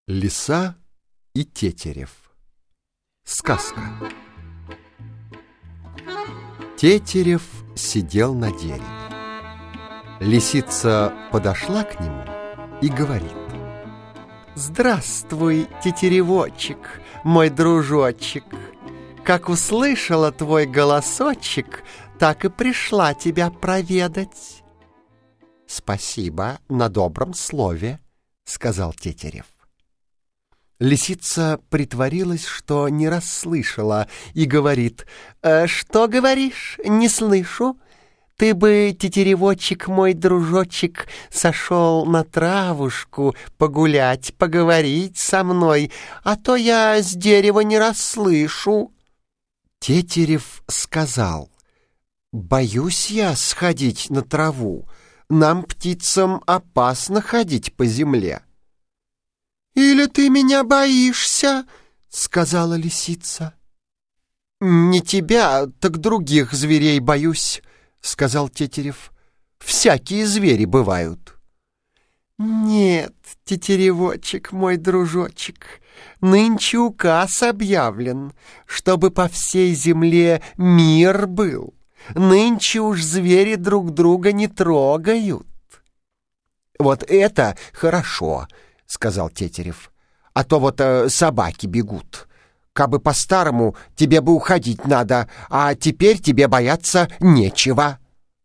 Лиса и Тетерев. Сказка. Тетерев сидел на дереве. Лисица подошла к нему и говорит: «Здравствуй, тетеревочек, мой дружочек. Как услышала твой голосочек, так и пришла тебя проведать». «Спасибо на добром слове», — сказал Тетерев. Лисица притворилась, что не расслышала, и говорит: «Что говоришь? Не слышу. Ты бы, тетеревочек мой дружочек, сошел на травушку погулять, поговорить со мной, а то я с дерева не расслышу». Тетерев сказал: «Боюсь я сходить на траву. Нам, птицам, опасно ходить по земле». «Или ты меня боишься?» — сказала лисица. «Не тебя, так других зверей боюсь», — сказал Тетерев. «Всякие звери бывают». «Нет, тетеревочек мой дружочек, нынче указ объявлен, чтобы по всей земле мир был. Нынче уж звери друг друга не трогают». «Вот это хорошо», — сказал Тетерев. «А то вот собаки бегут. Кабы по-старому, тебе бы уходить надо, а теперь тебе бояться нечего».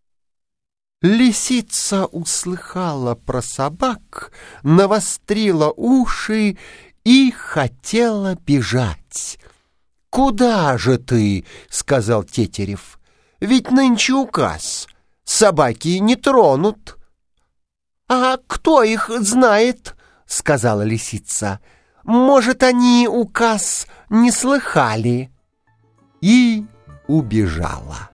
Лисица услыхала про собак, навострила уши и хотела бежать. «Куда же ты?» — сказал Тетерев. «Ведь нынче указ. Собаки не тронут». «А кто их знает?» — сказала лисица. «Может, они указ не слыхали?» И убежала.